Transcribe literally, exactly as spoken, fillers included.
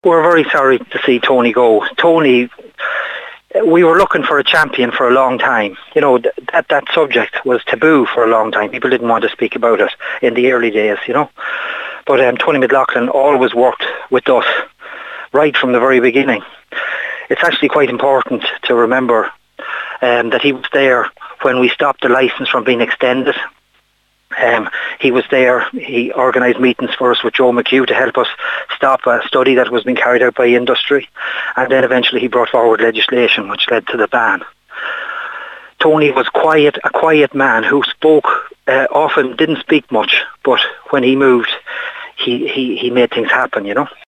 We're very sorry to see Tony go. Tony, we were looking for a champion for a long time. You know, th- that that subject was taboo for a long time. People didn't want to speak about it in the early days, you know. But um, Tony McLaughlin always worked with us right from the very beginning. It's actually quite important to remember um, that he was there when we stopped the licence from being extended. Um, he was there, he organised meetings for us with Joe McHugh to help us stop a study that was being carried out by industry, and then eventually he brought forward legislation which led to the ban. Tony was quiet, a quiet man who spoke uh, often, didn't speak much, but when he moved, he, he, he made things happen, you know.